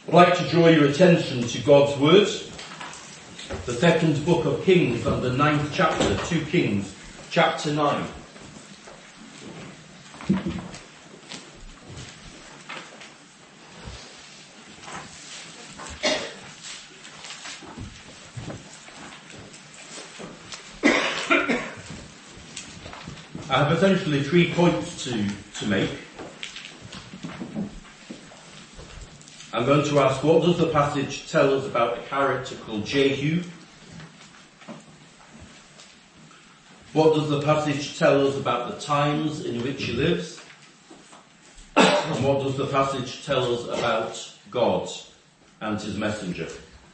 I'd like to draw your attention to God's Word, the second book of Kings and the 9th chapter, 2 Kings, chapter 9. I have essentially 3 points to make. I'm going to ask, what does the passage tell us about a character called Jehu? What does the passage tell us about the times in which he lives? And what does the passage tell us about God and his messenger?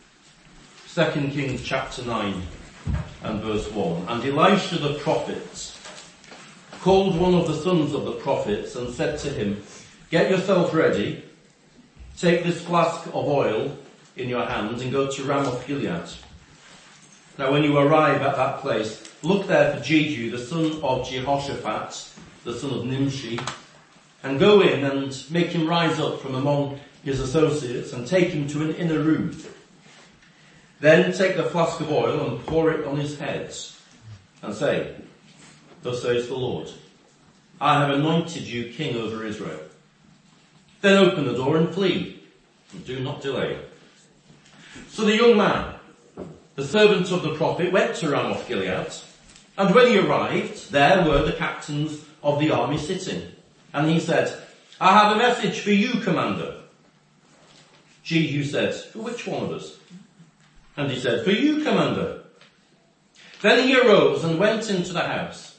2 Kings chapter 9 and verse 1. And Elisha the prophet called one of the sons of the prophets and said to him, "Get yourself ready. Take this flask of oil in your hand and go to Ramoth Gilead. Now when you arrive at that place, look there for Jehu, the son of Jehoshaphat, the son of Nimshi, and go in and make him rise up from among his associates and take him to an inner room. Then take the flask of oil and pour it on his head and say, 'Thus says the Lord, I have anointed you king over Israel.' Then open the door and flee, and do not delay." So the young man, the servant of the prophet, went to Ramoth Gilead, and when he arrived, there were the captains of the army sitting. And he said, "I have a message for you, commander." Jehu said, "For which one of us?" And he said, "For you, commander." Then he arose and went into the house.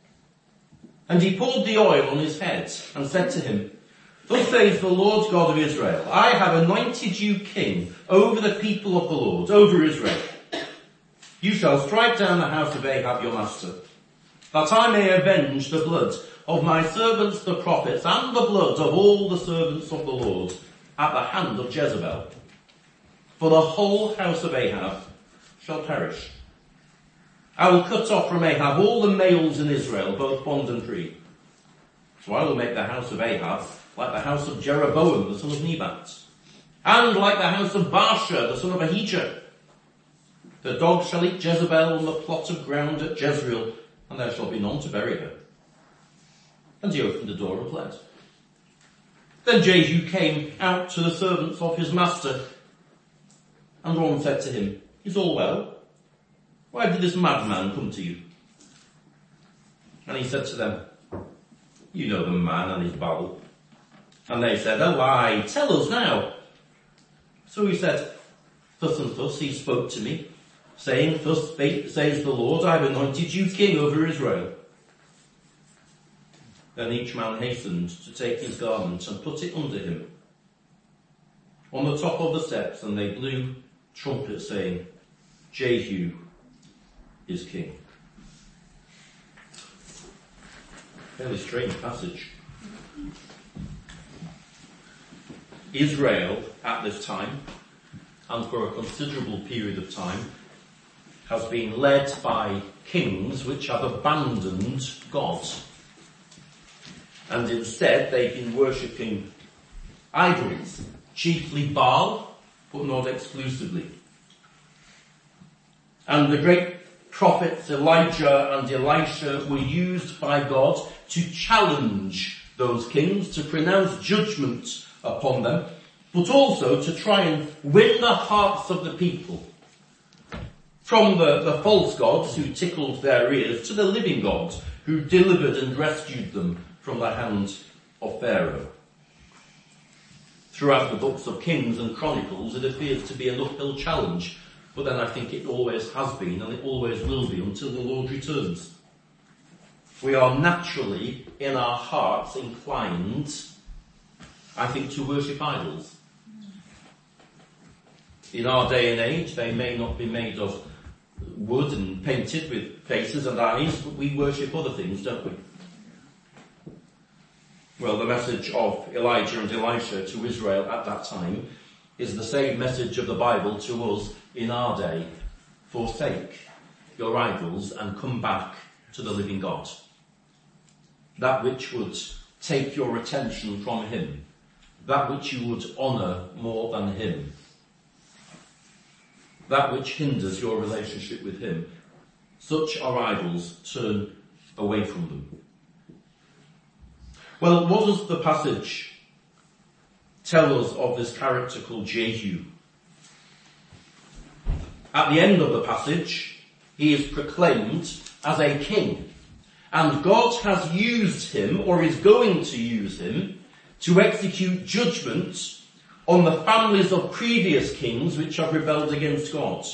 And he poured the oil on his head and said to him, "Thus says the Lord God of Israel, I have anointed you king over the people of the Lord, over Israel. You shall strike down the house of Ahab your master, that I may avenge the blood of my servants the prophets and the blood of all the servants of the Lord at the hand of Jezebel. For the whole house of Ahab shall perish. I will cut off from Ahab all the males in Israel, both bond and free. So I will make the house of Ahab like the house of Jeroboam, the son of Nebat, and like the house of Baasha, the son of Ahijah. The dog shall eat Jezebel on the plot of ground at Jezreel, and there shall be none to bury her." And he opened the door and fled. Then Jehu came out to the servants of his master, and one said to him, "Is all well? Why did this madman come to you?" And he said to them, "You know the man and his babble." And they said, "A lie, tell us now." So he said, "Thus and thus he spoke to me, saying, 'Thus says the Lord, I have anointed you king over Israel.' Then each man hastened to take his garment and put it under him on the top of the steps, and they blew trumpets, saying, 'Jehu is king.'" Fairly strange passage. Israel at this time, and for a considerable period of time, has been led by kings which have abandoned God. And instead they've been worshipping idols, chiefly Baal, but not exclusively. And the great prophets Elijah and Elisha were used by God to challenge those kings, to pronounce judgment upon them, but also to try and win the hearts of the people from the false gods who tickled their ears to the living God who delivered and rescued them from the hand of Pharaoh. Throughout the books of Kings and Chronicles, it appears to be an uphill challenge, but then I think it always has been and it always will be until the Lord returns. We are naturally, in our hearts, inclined, I think, to worship idols. In our day and age, they may not be made of wood and painted with faces and eyes, but we worship other things, don't we? Well, the message of Elijah and Elisha to Israel at that time is the same message of the Bible to us in our day. Forsake your idols and come back to the living God. That which would take your attention from him that which you would honour more than him, that which hinders your relationship with him. Such are idols. Turn away from them. Well, what does the passage tell us of this character called Jehu? At the end of the passage, he is proclaimed as a king, and God has used him, or is going to use him, to execute judgment on the families of previous kings which have rebelled against God.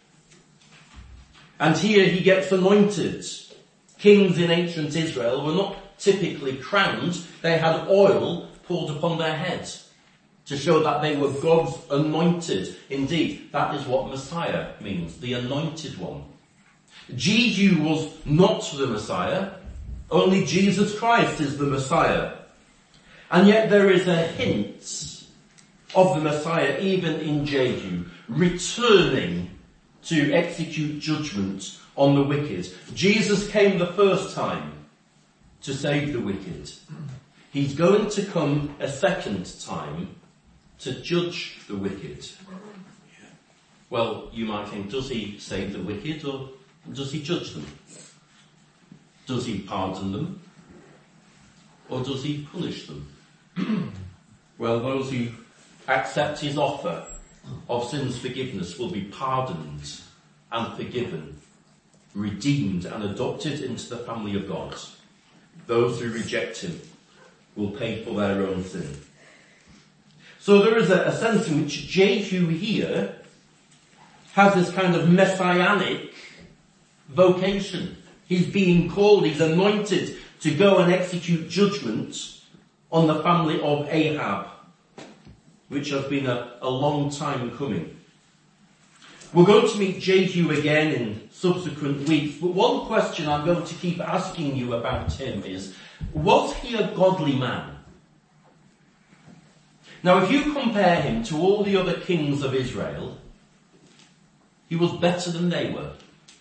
And here he gets anointed. Kings in ancient Israel were not typically crowned. They had oil poured upon their heads to show that they were God's anointed. Indeed, that is what Messiah means, the anointed one. Jehu was not the Messiah. Only Jesus Christ is the Messiah. And yet there is a hint of the Messiah even in Jehu, returning to execute judgment on the wicked. Jesus came the first time to save the wicked. He's going to come a second time to judge the wicked. Well, you might think, does he save the wicked or does he judge them? Does he pardon them or does he punish them? Well, those who accept his offer of sins forgiveness will be pardoned and forgiven, redeemed and adopted into the family of God. Those who reject him will pay for their own sin. So there is a sense in which Jehu here has this kind of messianic vocation. He's being called, he's anointed to go and execute judgment on the family of Ahab, which has been a long time coming. We're going to meet Jehu again in subsequent weeks, but one question I'm going to keep asking you about him is, was he a godly man? Now, if you compare him to all the other kings of Israel, he was better than they were.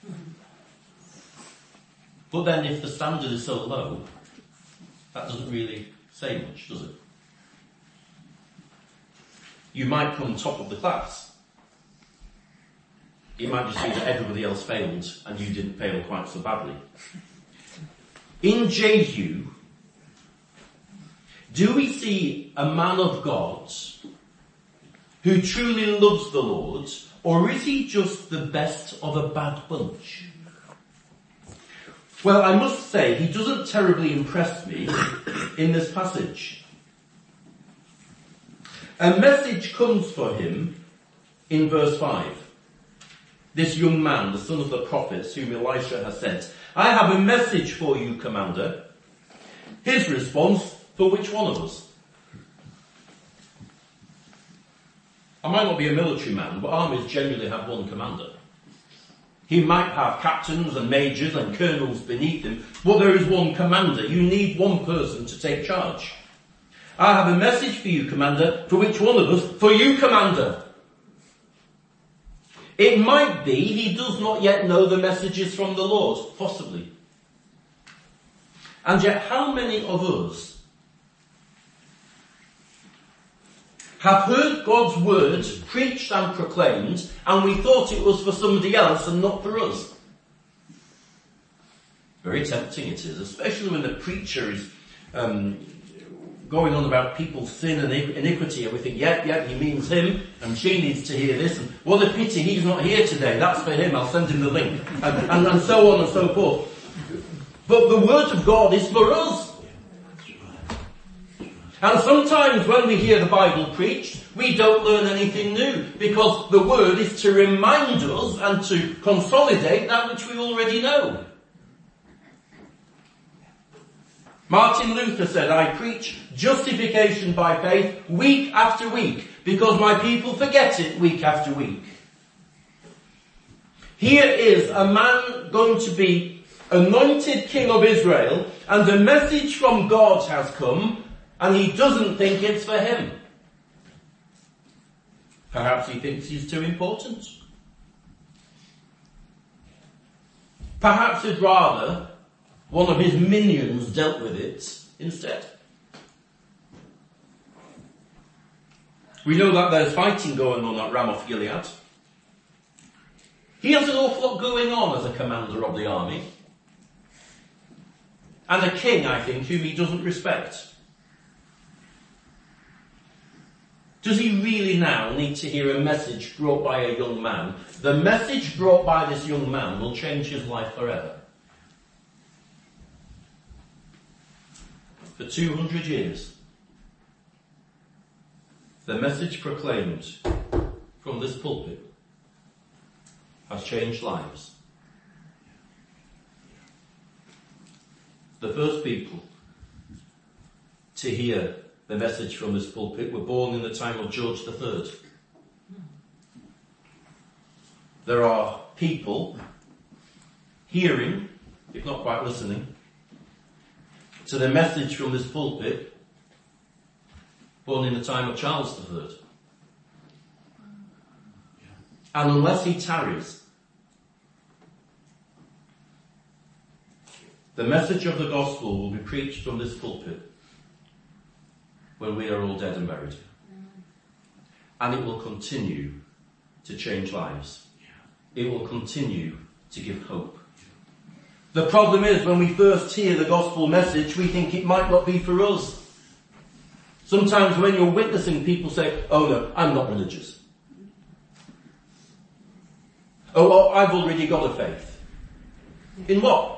But then if the standard is so low, that doesn't really say much, does it? You might come top of the class. It might just be that everybody else failed and you didn't fail quite so badly. In Jehu, do we see a man of God who truly loves the Lord, or is he just the best of a bad bunch? Well, I must say, he doesn't terribly impress me in this passage. A message comes for him in verse 5. This young man, the son of the prophets whom Elisha has sent. I have a message for you, commander. His response, for which one of us? I might not be a military man, but armies generally have one commander. He might have captains and majors and colonels beneath him, but there is one commander. You need one person to take charge. I have a message for you, commander. For which one of us? For you, commander. It might be he does not yet know the messages from the Lord, possibly. And yet how many of us have heard God's word preached and proclaimed, and we thought it was for somebody else and not for us? Very tempting it is, especially when the preacher is going on about people's sin and iniquity, and we think, yeah, he means him, and she needs to hear this, and what a pity he's not here today, that's for him, I'll send him the link, and so on and so forth. But the word of God is for us. And sometimes when we hear the Bible preached, we don't learn anything new, because the word is to remind us and to consolidate that which we already know. Martin Luther said, I preach justification by faith week after week, because my people forget it week after week. Here is a man going to be anointed king of Israel, and a message from God has come, and he doesn't think it's for him. Perhaps he thinks he's too important. Perhaps he'd rather one of his minions dealt with it instead. We know that there's fighting going on at Ramoth Gilead. He has an awful lot going on as a commander of the army. And a king, I think, whom he doesn't respect. Does he really now need to hear a message brought by a young man? The message brought by this young man will change his life forever. For 200 years, the message proclaimed from this pulpit has changed lives. The first people to hear the message from this pulpit were born in the time of George III. There are people hearing, if not quite listening, to the message from this pulpit born in the time of Charles III. And unless he tarries, the message of the gospel will be preached from this pulpit when we are all dead and buried. And it will continue to change lives. It will continue to give hope. The problem is, when we first hear the gospel message, we think it might not be for us. Sometimes when you're witnessing, people say, oh no, I'm not religious. Oh, I've already got a faith. In what?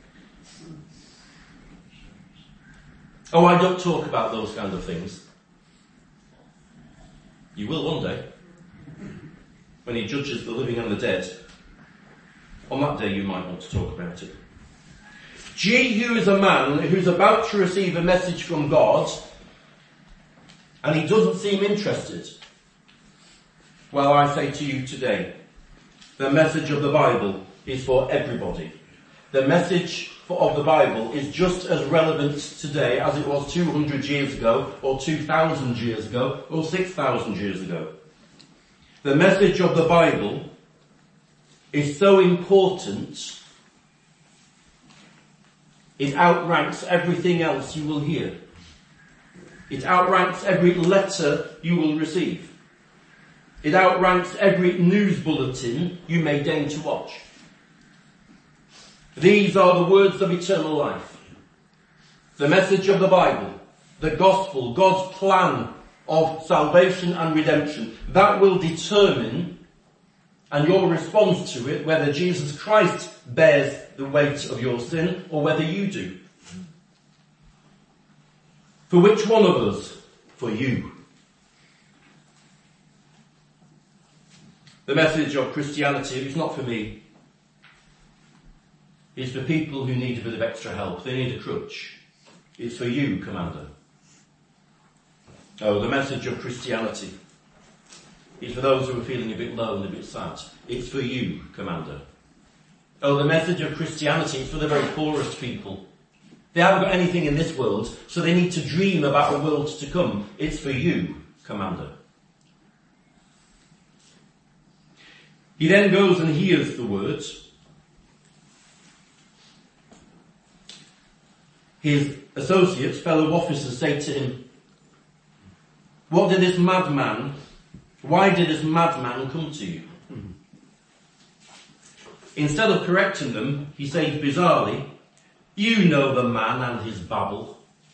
Oh, I don't talk about those kind of things. You will one day. When he judges the living and the dead. On that day you might want to talk about it. Jehu is a man who's about to receive a message from God, and he doesn't seem interested. Well, I say to you today, the message of the Bible is for everybody. The message of the Bible is just as relevant today as it was 200 years ago, or 2,000 years ago, or 6,000 years ago. The message of the Bible is so important, it outranks everything else you will hear. It outranks every letter you will receive. It outranks every news bulletin you may deign to watch. These are the words of eternal life. The message of the Bible, the gospel, God's plan of salvation and redemption. That will determine, and your response to it, whether Jesus Christ bears the weight of your sin or whether you do. For which one of us? For you. The message of Christianity is not for me. It's for people who need a bit of extra help. They need a crutch. It's for you, Commander. Oh, the message of Christianity is for those who are feeling a bit low and a bit sad. It's for you, Commander. Oh, the message of Christianity is for the very poorest people. They haven't got anything in this world, so they need to dream about a world to come. It's for you, Commander. He then goes and hears the words. His associates, fellow officers, say to him, why did this madman come to you? Instead of correcting them, he says bizarrely, you know the man and his babble.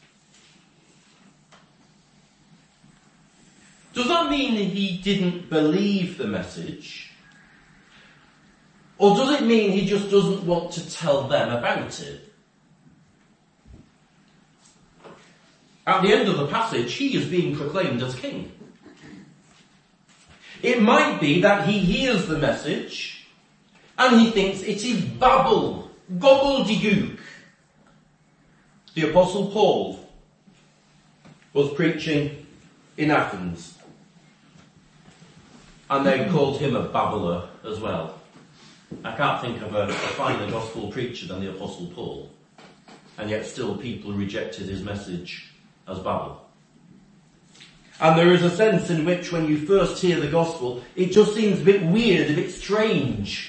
Does that mean he didn't believe the message? Or does it mean he just doesn't want to tell them about it? At the end of the passage, he is being proclaimed as king. It might be that he hears the message and he thinks it is babble, gobbledygook. The Apostle Paul was preaching in Athens, and they called him a babbler as well. I can't think of a finer gospel preacher than the Apostle Paul, and yet still people rejected his message as babble. And there is a sense in which when you first hear the gospel, it just seems a bit weird, a bit strange.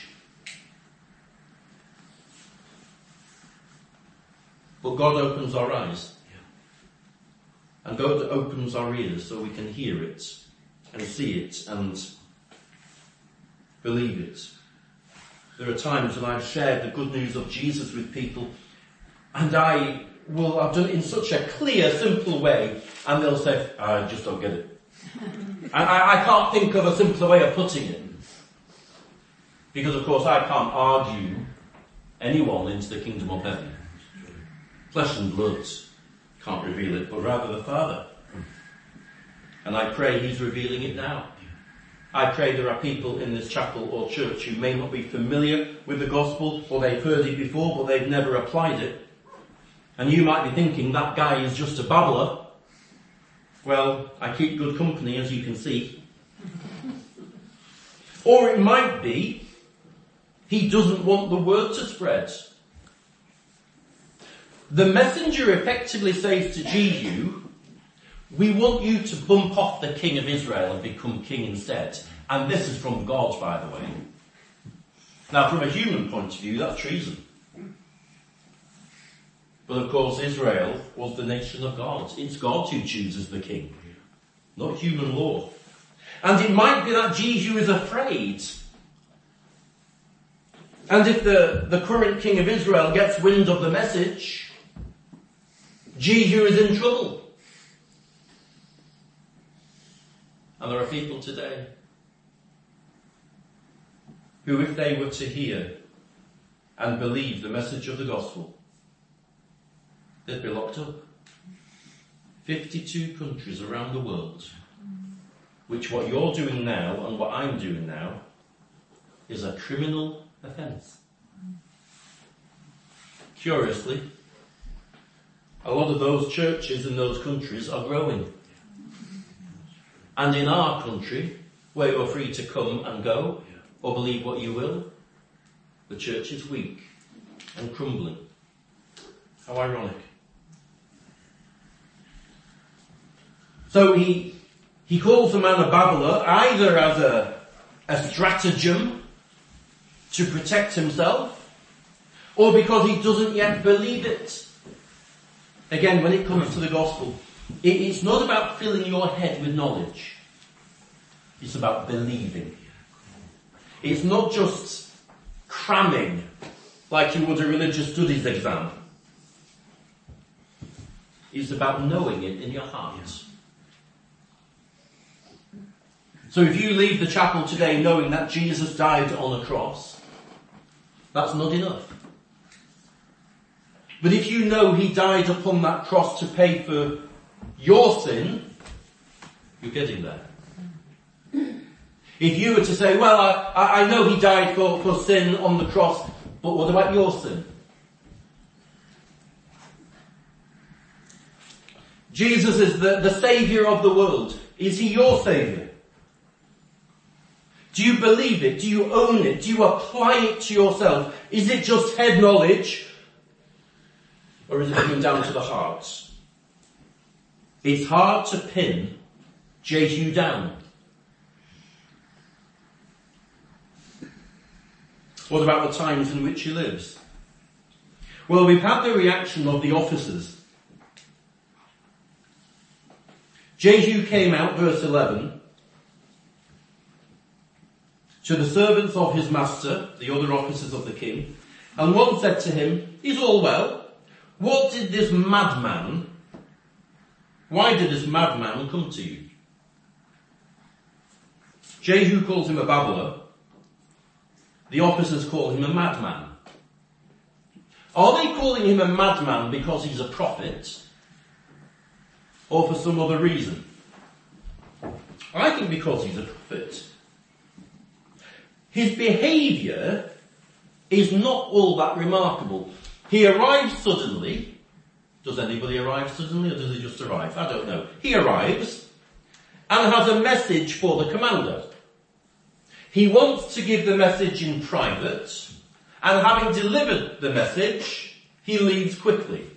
But God opens our eyes. And God opens our ears so we can hear it and see it and believe it. There are times when I've shared the good news of Jesus with people, and I've done it in such a clear, simple way, and they'll say, I just don't get it. And I can't think of a simpler way of putting it. Because of course I can't argue anyone into the kingdom of heaven. Flesh and blood can't reveal it, but rather the Father. And I pray he's revealing it now. I pray there are people in this chapel or church who may not be familiar with the gospel, or they've heard it before, but they've never applied it. And you might be thinking, that guy is just a babbler. Well, I keep good company, as you can see. Or it might be, he doesn't want the word to spread. The messenger effectively says to Jehu, we want you to bump off the king of Israel and become king instead. And this is from God, by the way. Now, from a human point of view, that's treason. But of course, Israel was the nation of God. It's God who chooses the king, not human law. And it might be that Jehu is afraid. And if the current king of Israel gets wind of the message, Jehu is in trouble. And there are people today who, if they were to hear and believe the message of the gospel, they'd be locked up. 52 countries around the world, which what you're doing now and what I'm doing now is a criminal offence. Curiously, a lot of those churches in those countries are growing. And in our country, where you're free to come and go, or believe what you will, the church is weak and crumbling. How ironic. So he calls the man a babbler, either as a stratagem to protect himself, or because he doesn't yet believe it. Again, when it comes to the gospel, it's not about filling your head with knowledge. It's about believing. It's not just cramming like you would a religious studies exam. It's about knowing it in your heart. So if you leave the chapel today knowing that Jesus died on a cross, that's not enough. But if you know he died upon that cross to pay for your sin, you're getting there. If you were to say, well, I know he died for sin on the cross, but what about your sin? Jesus is the saviour of the world. Is he your saviour? Do you believe it? Do you own it? Do you apply it to yourself? Is it just head knowledge? Or is it coming down to the heart? It's hard to pin Jehu down. What about the times in which he lives? Well, we've had the reaction of the officers. Jehu came out, verse 11, to the servants of his master, the other officers of the king, and one said to him, is all well? Why did this madman come to you? Jehu calls him a babbler. The officers call him a madman. Are they calling him a madman because he's a prophet? Or for some other reason? I think because he's a prophet. His behaviour is not all that remarkable. He arrives suddenly. Does anybody arrive suddenly, or does he just arrive? I don't know. He arrives and has a message for the commander. He wants to give the message in private, and having delivered the message, he leaves quickly.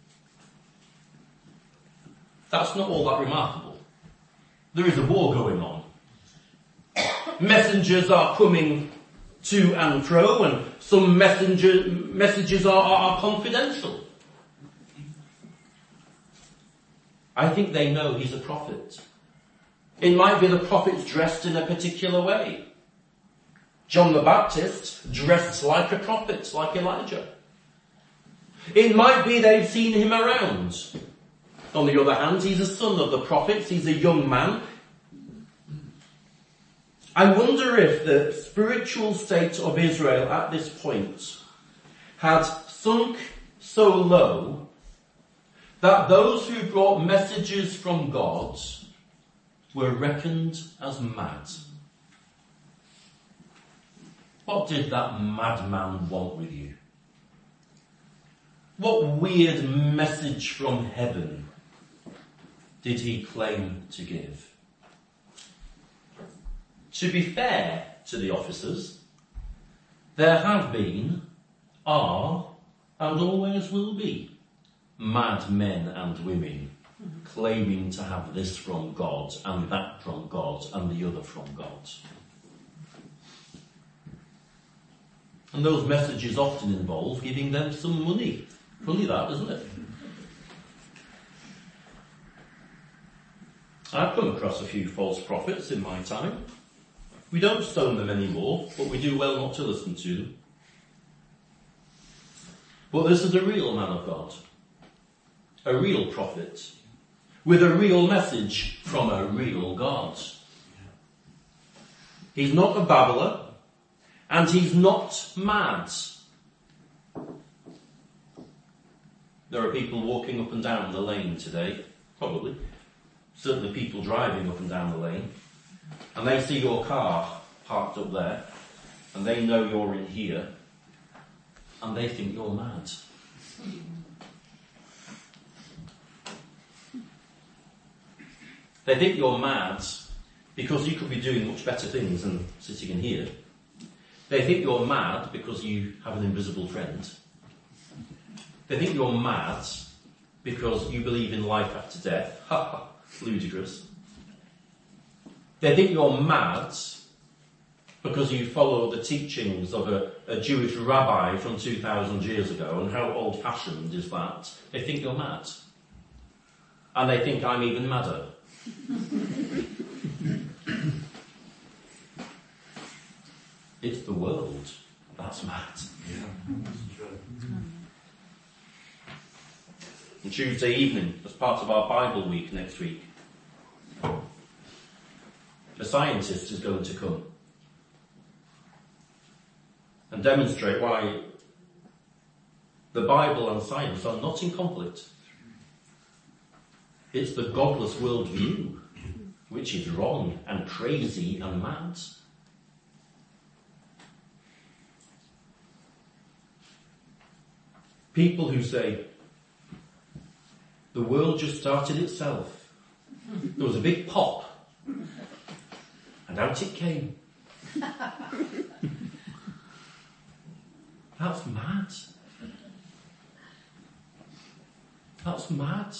That's not all that remarkable. There is a war going on. Messengers are coming to and fro, and some messages are confidential. I think they know he's a prophet. It might be the prophets dressed in a particular way. John the Baptist dressed like a prophet, like Elijah. It might be they've seen him around. On the other hand, he's a son of the prophets, he's a young man. I wonder if the spiritual state of Israel at this point had sunk so low that those who brought messages from God were reckoned as mad. What did that madman want with you? What weird message from heaven did he claim to give? To be fair to the officers, there have been, are, and always will be mad men and women claiming to have this from God and that from God and the other from God. And those messages often involve giving them some money. Funny that, isn't it? I've come across a few false prophets in my time. We don't stone them anymore, but we do well not to listen to them. But this is a real man of God, a real prophet, with a real message from a real God. He's not a babbler, and he's not mad. There are people walking up and down the lane today, probably, certainly people driving up and down the lane, and they see your car parked up there, and they know you're in here, and they think you're mad. They think you're mad because you could be doing much better things than sitting in here. They think you're mad because you have an invisible friend. They think you're mad because you believe in life after death. Ha ha, ludicrous. They think you're mad because you follow the teachings of a Jewish rabbi from 2,000 years ago, and how old-fashioned is that? They think you're mad. And they think I'm even madder. It's the world that's mad. Yeah, that's true. On Tuesday evening, as part of our Bible week next week, a scientist is going to come and demonstrate why the Bible and science are not in conflict. It's the godless worldview which is wrong and crazy and mad. People who say, the world just started itself. There was a big pop, and out it came. That's mad. That's mad.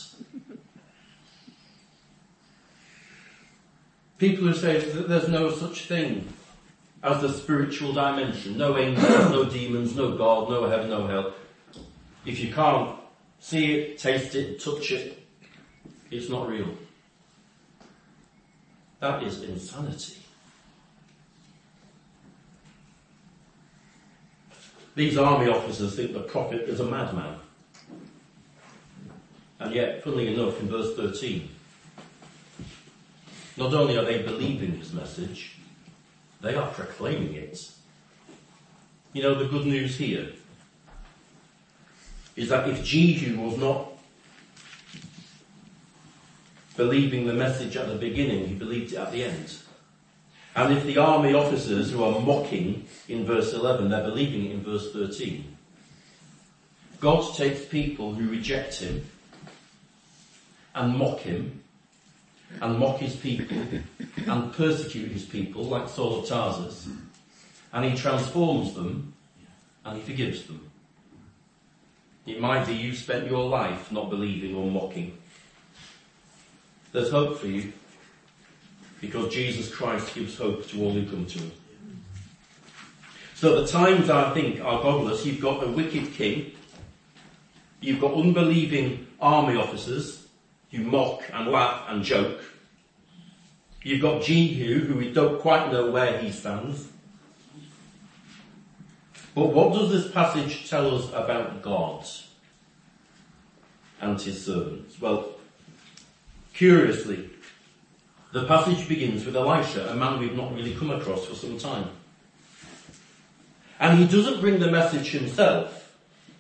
People who say that there's no such thing as the spiritual dimension. No angels, no demons, no God, no heaven, no hell. If you can't see it, taste it, touch it, it's not real. That is insanity. These army officers think the prophet is a madman. And yet, funnily enough, in verse 13, not only are they believing his message, they are proclaiming it. You know, the good news here is that if Jehu was not believing the message at the beginning, he believed it at the end. And if the army officers who are mocking in verse 11, they're believing it in verse 13. God takes people who reject him and mock him and mock his people and persecute his people like Saul of Tarsus, and he transforms them and he forgives them. It might be you spent your life not believing or mocking. There's hope for you because Jesus Christ gives hope to all who come to him. So the times, I think, are godless. You've got a wicked king. You've got unbelieving army officers who mock and laugh and joke. You've got Jehu, who we don't quite know where he stands. But what does this passage tell us about God and his servants? Well, curiously, the passage begins with Elisha, a man we've not really come across for some time. And he doesn't bring the message himself.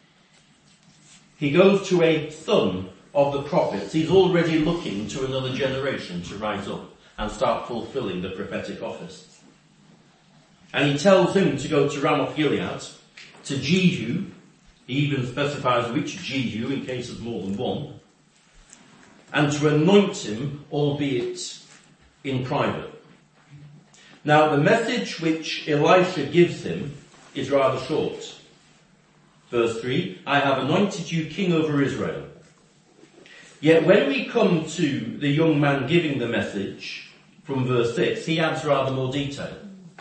He goes to a son of the prophets. He's already looking to another generation to rise up and start fulfilling the prophetic office. And he tells him to go to Ramoth Gilead, to Jehu. He even specifies which Jehu in case there's more than one. And to anoint him, albeit in private. Now the message which Elisha gives him is rather short. Verse 3, I have anointed you king over Israel. Yet when we come to the young man giving the message from verse 6, he adds rather more detail.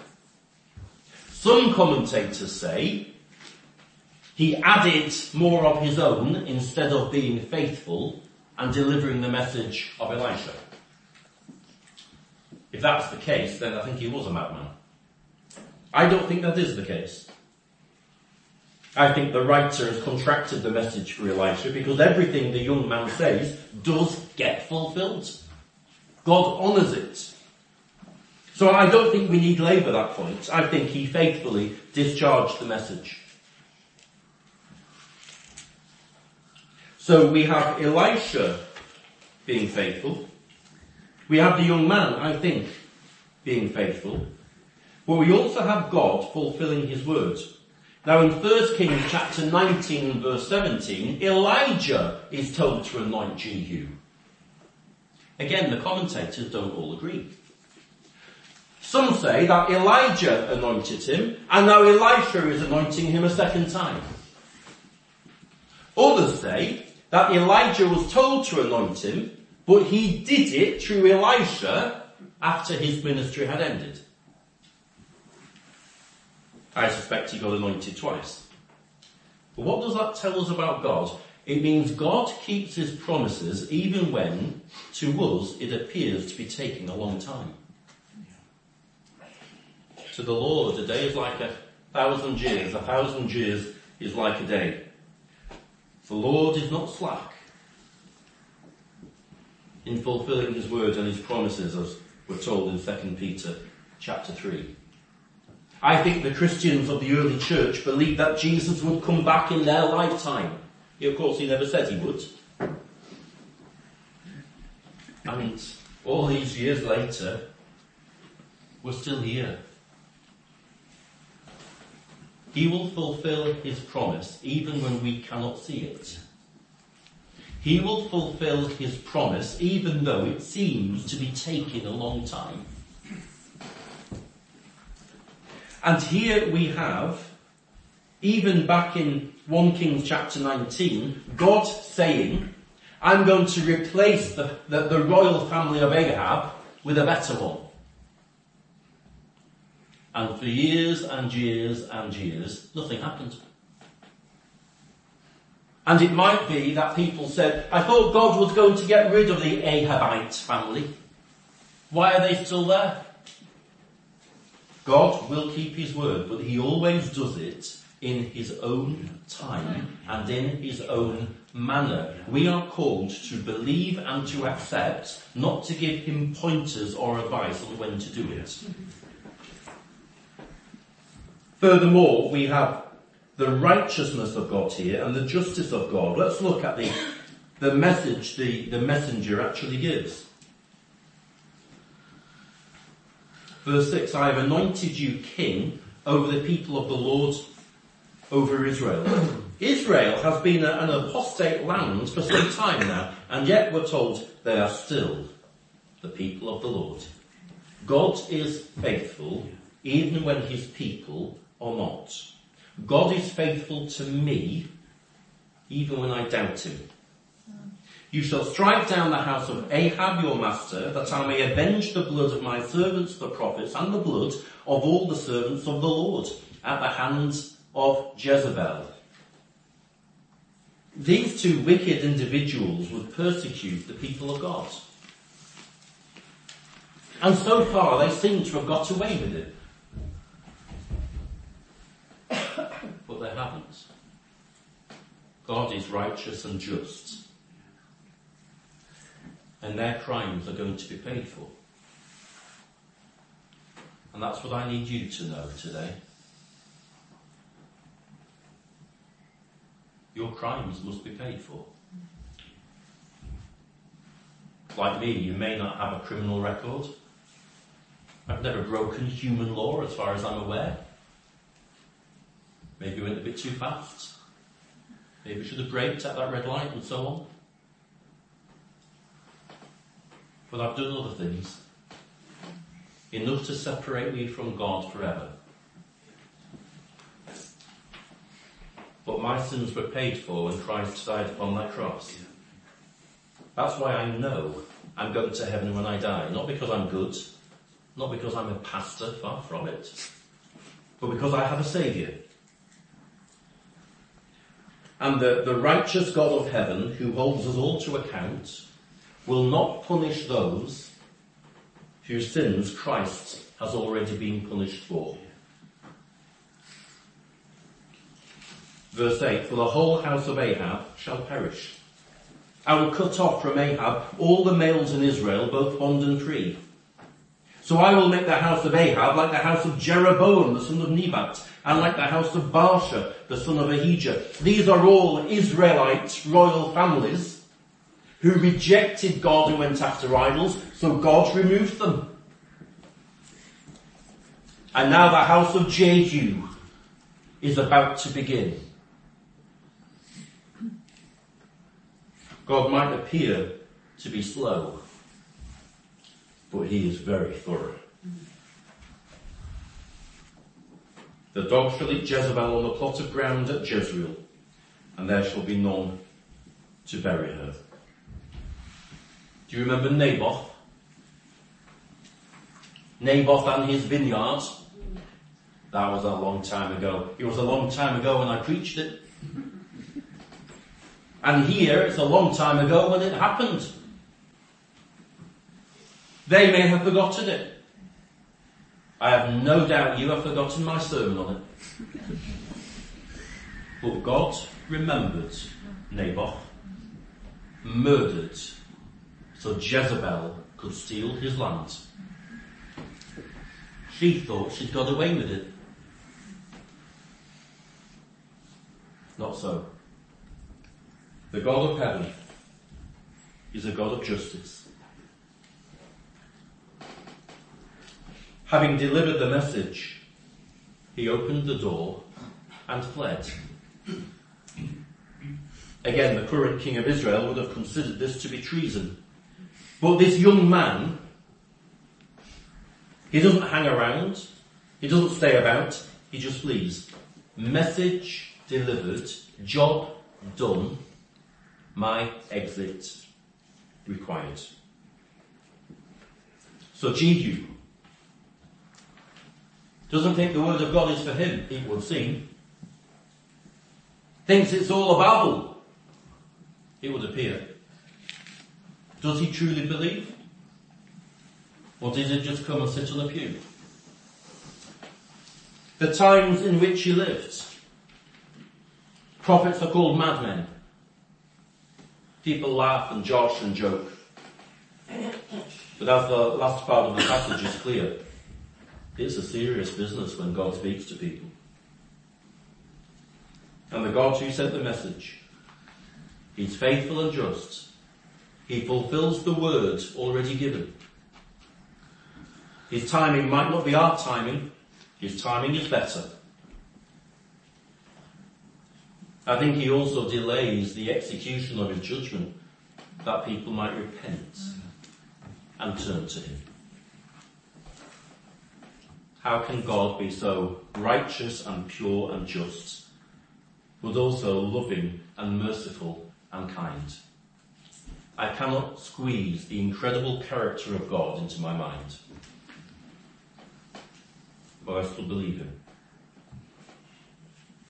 Some commentators say he added more of his own instead of being faithful and delivering the message of Elisha. If that's the case, then I think he was a madman. I don't think that is the case. I think the writer has contracted the message for Elisha because everything the young man says does get fulfilled. God honours it. So I don't think we need labour that point. I think he faithfully discharged the message. So we have Elisha being faithful. We have the young man, I think, being faithful. But we also have God fulfilling his word. Now in 1 Kings chapter 19 and verse 17, Elijah is told to anoint Jehu. Again, the commentators don't all agree. Some say that Elijah anointed him, and now Elisha is anointing him a second time. Others say that Elijah was told to anoint him, but he did it through Elisha after his ministry had ended. I suspect he got anointed twice. But what does that tell us about God? It means God keeps his promises even when, to us, it appears to be taking a long time. To the Lord, a day is like 1,000 years. 1,000 years is like a day. The Lord is not slack in fulfilling his word and his promises, as we're told in 2 Peter chapter 3. I think the Christians of the early church believed that Jesus would come back in their lifetime. Of course, he never said he would. And all these years later, we're still here. He will fulfill his promise even when we cannot see it. He will fulfill his promise even though it seems to be taking a long time. And here we have, even back in 1 Kings chapter 19, God saying, I'm going to replace the royal family of Ahab with a better one. And for years and years and years, nothing happened. And it might be that people said, I thought God was going to get rid of the Ahabite family. Why are they still there? God will keep his word, but he always does it in his own time and in his own manner. We are called to believe and to accept, not to give him pointers or advice on when to do it. Furthermore, we have the righteousness of God here and the justice of God. Let's look at the message the messenger actually gives. Verse 6, I have anointed you king over the people of the Lord, over Israel. Israel has been an apostate land for some time now, and yet we're told they are still the people of the Lord. God is faithful even when his people are not. God is faithful to me even when I doubt him. You shall strike down the house of Ahab your master, that I may avenge the blood of my servants the prophets and the blood of all the servants of the Lord at the hands of Jezebel. These two wicked individuals would persecute the people of God. And so far they seem to have got away with it. But they haven't. God is righteous and just. And their crimes are going to be paid for. And that's what I need you to know today. Your crimes must be paid for. Like me, you may not have a criminal record. I've never broken human law as far as I'm aware. Maybe went a bit too fast. Maybe should have braked at that red light and so on. But I've done other things. Enough to separate me from God forever. But my sins were paid for when Christ died upon that cross. That's why I know I'm going to heaven when I die. Not because I'm good, not because I'm a pastor, far from it, but because I have a Saviour. And the righteous God of heaven, who holds us all to account, will not punish those whose sins Christ has already been punished for. Verse 8, for the whole house of Ahab shall perish. I will cut off from Ahab all the males in Israel, both bond and free. So I will make the house of Ahab like the house of Jeroboam, the son of Nebat, and like the house of Baasha, the son of Ahijah. These are all Israelite royal families who rejected God and went after idols, so God removed them. And now the house of Jehu is about to begin. God might appear to be slow, but he is very thorough. The dog shall eat Jezebel on the plot of ground at Jezreel, and there shall be none to bury her. Do you remember Naboth? Naboth and his vineyard. That was a long time ago. It was a long time ago when I preached it. And here, it's a long time ago when it happened. They may have forgotten it. I have no doubt you have forgotten my sermon on it. But God remembered Naboth, murdered, so Jezebel could steal his land. She thought she'd got away with it. Not so. The God of heaven is a God of justice. Having delivered the message, he opened the door and fled. Again, the current king of Israel would have considered this to be treason. But this young man, he doesn't hang around, he doesn't stay about, he just flees. Message delivered, job done, my exit required. So Jehu doesn't think the word of God is for him, it would seem. Thinks it's all a babble, it would appear. Does he truly believe? Or did he just come and sit on a pew? The times in which he lived. Prophets are called madmen. People laugh and josh and joke. But as the last part of the passage is clear, it's a serious business when God speaks to people. And the God who sent the message, he's faithful and just. He fulfills the word already given. His timing might not be our timing. His timing is better. I think he also delays the execution of his judgment that people might repent and turn to him. How can God be so righteous and pure and just, but also loving and merciful and kind? I cannot squeeze the incredible character of God into my mind, but I still believe him.